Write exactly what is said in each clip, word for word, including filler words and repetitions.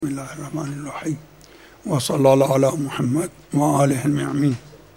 بسم الله الرحمن الرحيم وصلى الله على محمد وآله المعمين.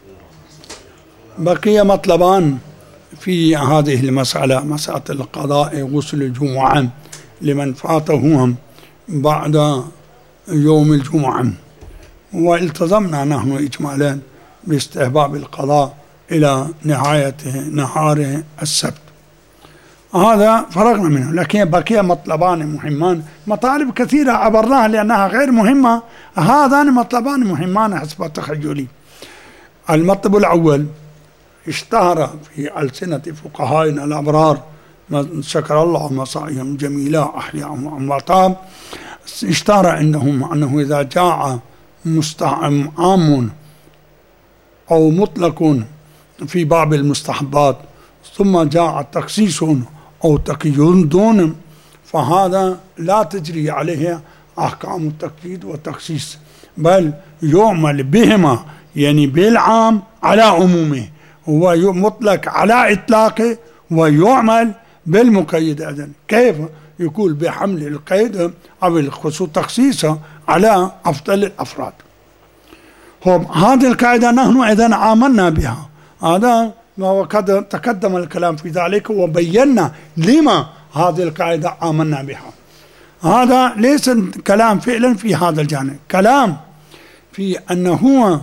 بقي مطلبان في هذه المسألة، مسألة القضاء غسل الجمعة لمن فاتهم بعد يوم الجمعة، والتزمنا نحن إجمالا باستحباب القضاء إلى نهاية نهار السبت، هذا فرغنا منه. لكن بقي مطلبان مهمان، مطالب كثيرة عبرناها لأنها غير مهمة، هذان مطلبان مهمان حسب تخيلي. المطلب الأول اشتهر في ألسنة فقهائنا الأبرار، شكر الله مصائهم جميلة أحياهم وأمواتهم، اشتهر عندهم أنه إذا جاء مستعم عام أو مطلق في باب المستحبات ثم جاء تخصيص أو تقييد دون، فهذا لا تجري عليه أحكام التقييد والتخصيص، بل يعمل بهما، يعني بالعام على عمومه، هو مطلق على إطلاقه، ويعمل بالمقيد أيضا. كيف يقول بحمل القيد أو التخصيص على أفضل الأفراد؟ هذه القاعدة نحن أيضا عاملنا بها، هذا وقد تقدم الكلام في ذلك وبينا لما هذه القاعدة آمنا بها. هذا ليس كلام فعلا في هذا الجانب، كلام في أنه هو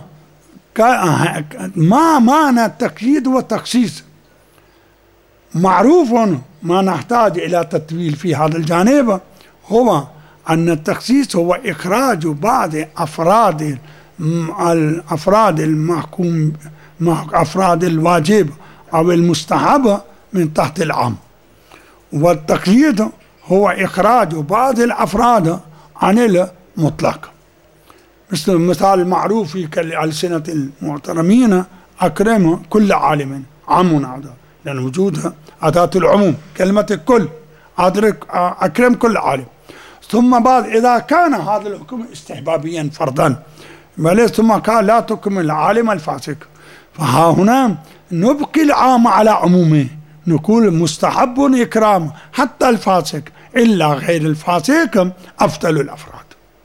ما معنى التقييد والتخصيص. معروف ما نحتاج إلى تطويل في هذا الجانب، هو أن التخصيص هو إخراج بعض أفراد الأفراد المحكوم أفراد الواجب أو المستحب من تحت العام، والتقييد هو إخراج بعض الأفراد عن المطلق. مثل المثال المعروف في ألسنة المحترمين: أكرم كل عالم، عام هذا لأن وجود أداة العموم، كلمة الكل، أدرك أكرم كل عالم. ثم بعد إذا كان هذا الحكم استحبابيا فرضا، بل ثم قال لا تكم العالم الفاسق، فها هنا نبقي العام على عمومه، نقول مستحب إكرام حتى الفاسق، إلا غير الفاسق أفضل الأفراد.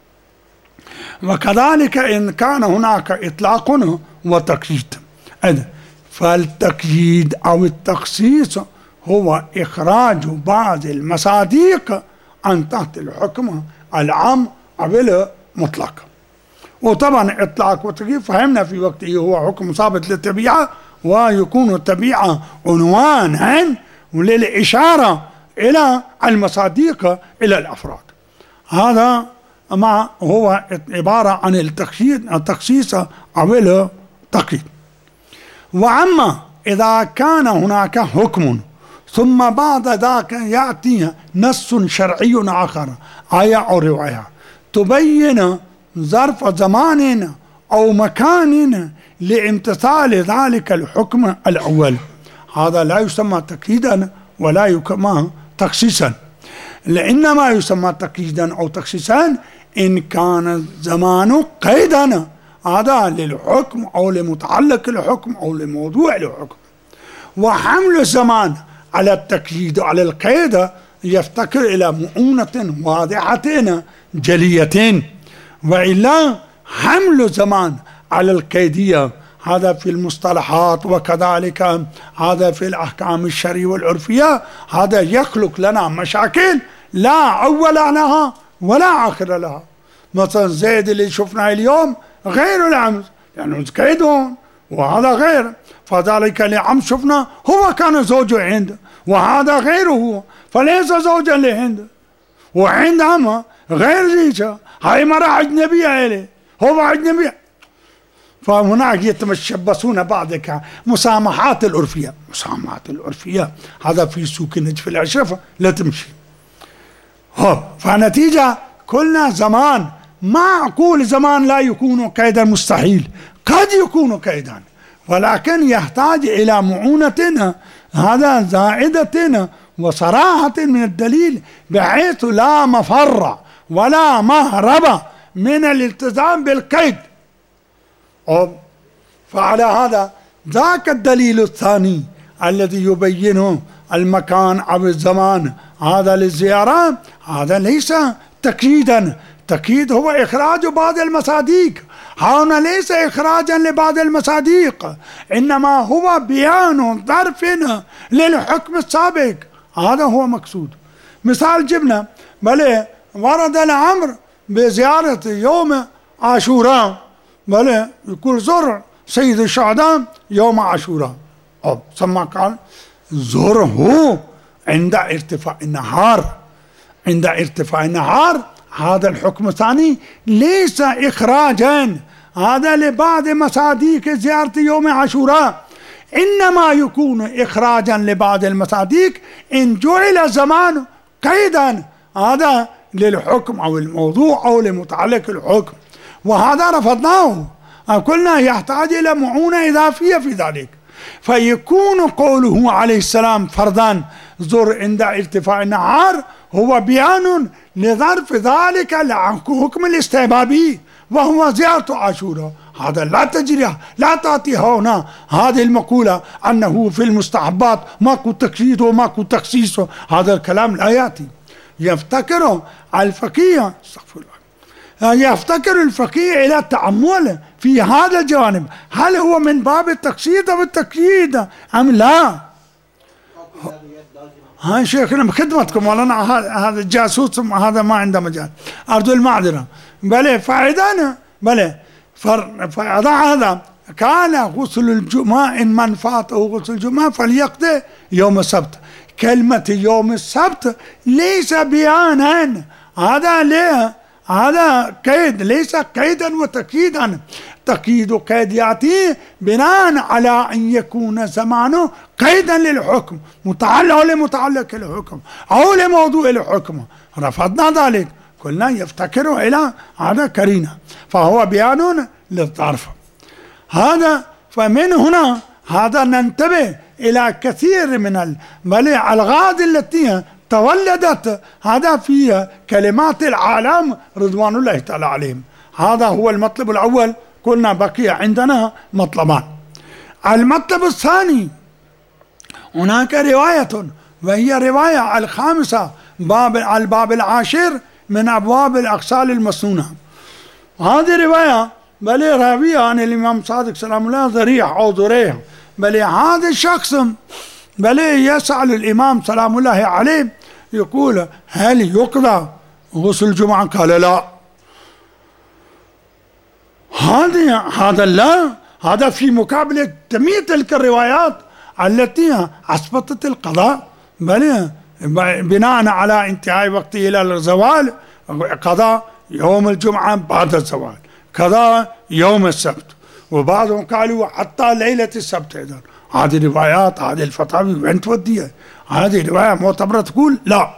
وكذلك إن كان هناك إطلاق وتقييد، فالتقييد أو التخصيص هو إخراج بعض المصادق عن تحت الحكم العام أو المطلق. وطبعا إطلاق وتقييد فهمنا في وقته هو حكم ثابت للطبيعة، ويكون الطبيعة عنوانا للإشارة إلى المصادق إلى الأفراد. هذا ما هو عبارة عن التخصيص أو التقييد. وأما إذا كان هناك حكم ثم بعد ذاك يأتي نص شرعي آخر، آية أو رواية تبين ظرف زمان أو مكان لامتثال ذلك الحكم الأول، هذا لا يسمى تقييدا ولا يسمى تخصيصا، لإنما يسمى تقييدا أو تخصيصا إن كان زمان قيدا، هذا للحكم أو لمتعلق الحكم أو لموضوع الحكم. وحمل الزمان على التقييد على القيد يفتقر إلى مؤونة واضحة جلية، وإلا حمل الزمان على القيدية هذا في المصطلحات، وكذلك هذا في الأحكام الشرعية والعرفية، هذا يخلق لنا مشاكل لا أول لها ولا آخر لها. مثلا زيد اللي شفناه اليوم غير الأمس، يعني قيدون وهذا غير، فذلك لعم شفنا هو كان زوجه عنده وهذا غيره، فليس زوجا لعنده، وعند عمه غير زيجة، هاي مرأة أجنبية إليه، هو أجنبي. فهناك يتشبثون بعضك مسامحات العرفية، مسامحات العرفية هذا في سوق النجف الأشرف لا تمشي. هو فنتيجة كلنا زمان، ما أقول زمان لا يكون قيدا، مستحيل، قد يكون قيدا، ولكن يحتاج إلى مؤونة هذا زائدة وصراحة من الدليل، بحيث لا مفر ولا مهرب من الالتزام بالقيد. فعلى هذا ذاك الدليل الثاني الذي يبين المكان أو الزمان هذا للزيارة، هذا ليس تقييدا التقييد هو إخراج بعض المصادق. هنا ليس إخراجا لبعض المصادق، إنما هو بيان ظرف للحكم السابق، هذا هو مقصود. مثال جبنا بل ورد الأمر بزيارة يوم عاشوراء، بل يقول زر سيد الشهداء يوم عاشوراء، أو ثم قال زره عند ارتفاع النهار. عند ارتفاع النهار هذا الحكم الثاني ليس إخراجا هذا لبعض مصادق زيارة يوم عاشوراء، إنما يكون إخراجا لبعض المصادق إن جعل زمان قيدا هذا للحكم أو الموضوع أو لمتعلق الحكم، وهذا رفضناه، قلنا يحتاج إلى معونة إضافية في ذلك. فيكون قوله عليه السلام فرضا زر عند ارتفاع النهار هو بيان لظرف ذلك الحكم الاستحبابي وهو زيارة عاشوراء. هذا لا تجري لا تأتي هنا هذه المقولة أنه في المستحبات ماكو تقييد وماكو تخصيص، هذا الكلام لا يأتي. يفتكر الفقيه استغفر الله يفتكر الفقيه إلى التأمل في هذا الجانب، هل هو من باب التقصيد أو التقييد أم لا؟ ها شيخنا بخدمتكم، ولنا هذا الجاسوس هذا ما عنده مجال، أرجو المعذرة. بلى فإذا بلى فإذا هذا كان غسل الجمعة إن من فاته غسل الجمعة فليقضي يوم السبت. كلمة يوم السبت ليس بيانا، هذا ليه هذا قيد، ليس قيدا وتقييدا. تقييد قيد يأتي بناء على أن يكون زمانه قيدا للحكم، متعلق لمتعلق الحكم أو لموضوع الحكم، رفضنا ذلك، قلنا يفتكر إلى هذا كرينة، فهو بيان للظرف. هذا فمن هنا هذا ننتبه إلى كثير من الألغاز التي تولدت هذا في كلمات العالم رضوان الله تعالى عليهم. هذا هو المطلب الأول، قلنا بقي عندنا مطلبان. المطلب الثاني هناك رواية وهي رواية الخامسة باب الباب العاشر من أبواب الأغسال المسنونة. هذه رواية بل راوية عن الإمام صادق سلام الله ذريح أو ذريح، بل هذا الشخص بل يسأل الإمام سلام الله عليه يقول هل يقضى غسل الجمعة؟ قال لا. هذا هذا لا هذا في مقابلة جميع تلك الروايات التي أثبتت القضاء، بل بناء على انتهاء وقته إلى الزوال قضاء يوم الجمعة بعد الزوال، قضاء يوم السبت، وبعضهم قالوا حتى ليلة السبت. إذن هذه الروايات هذه الفتاوي وين توديها؟ هذه رواية معتبرة تقول لا.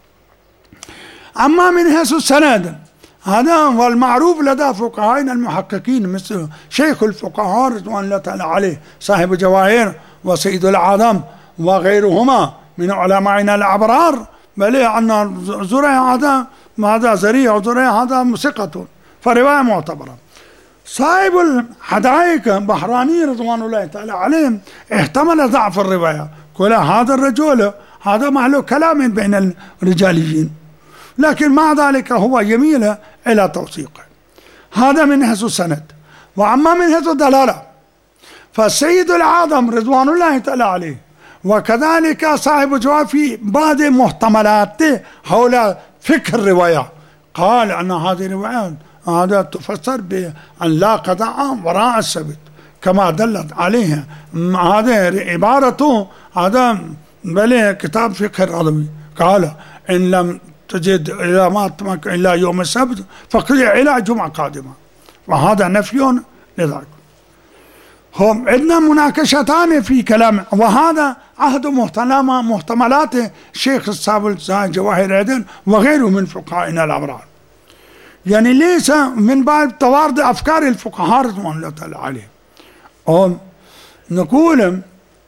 أما من حيث السند هذا هو المعروف لدى فقهائنا المحققين مثل شيخ الفقهاء رضوان الله تعالى عليه صاحب جواهر وسيد العالم وغيرهما من علمائنا الأبرار، بل أن زريع هذا هذا زريع وزريع هذا ثقة، فرواية معتبرة. صاحب الحدائق بحراني رضوان الله تعالى عليهم احتمل ضعف الرواية، قال هذا الرجل هذا محل كلام بين الرجاليين، لكن مع ذلك هو يميل إلى توثيقه. هذا من حيث السند. وأما من حيث الدلالة فالسيد العظم رضوان الله تعالى عليه وكذلك صاحب جواب في بعض محتملاته حول فقه الرواية قال أن هذه الروايات هذا تفسر بأن لا قضاء وراء السبت كما دلت عليه هذه عبارته. هذا بل كتاب فقه الرضوي قال إن لم تجد إلى ما تمك إلا يوم السبت فقضي إلى جمعة قادمة، وهذا نفي لذلك. هم عندنا مناقشتان في كلام، وهذا عهد محتملات الشيخ الصابل جواهر عدن وغيره من فقهائنا الأبرار، يعني ليس من باب توارد أفكار الفقهاء رضوان الله تعالى عليهم. هم نقول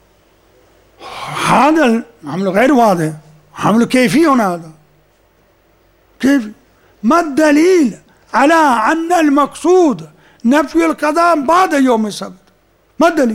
هذا عمل غير واضح، عمل كيفي هذا كيف؟ ما الدليل على أن المقصود نفي القضاء بعد يوم السبت؟ ما الدليل؟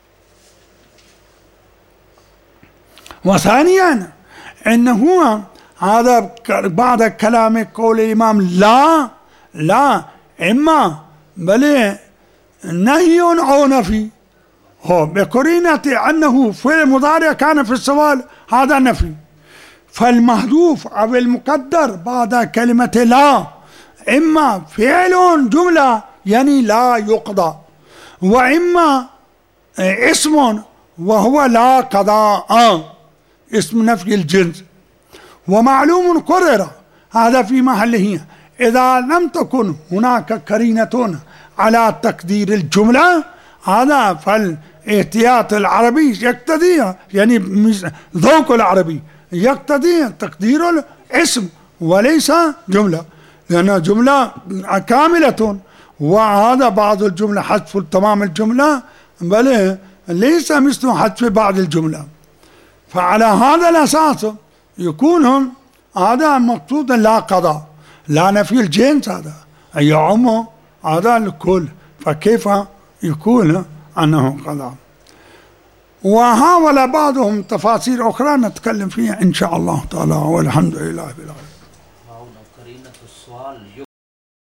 وثانيا أنه هذا بعد كلام قول الإمام لا لا إما بل نهي أو نفي، هو بقرينة أنه في المضارع كان في السؤال هذا نفي، فالمحذوف أو المقدر بعد كلمة لا إما فعل جملة يعني لا يقضى، وإما اسم وهو لا قضاء اسم نفي الجنس. ومعلوم قرر هذا في محله إذا لم تكن هناك قرينة على تقدير الجملة، هذا فالاحتياط العربي يقتضي يعني ذوق العربي يقتضي تقدير الاسم وليس جملة، لأن جملة كاملة، وهذا بعض الجملة حذف تمام الجملة بل ليس مثل حذف بعض الجملة. فعلى هذا الأساس يكون هذا مقصود لا قضاء لا نفي الجنس، هذا يعم هذا الكل، فكيف يكون أنه قضاء؟ وحاول بعضهم تفاصيل أخرى نتكلم فيها إن شاء الله تعالى، والحمد لله بالعالمين.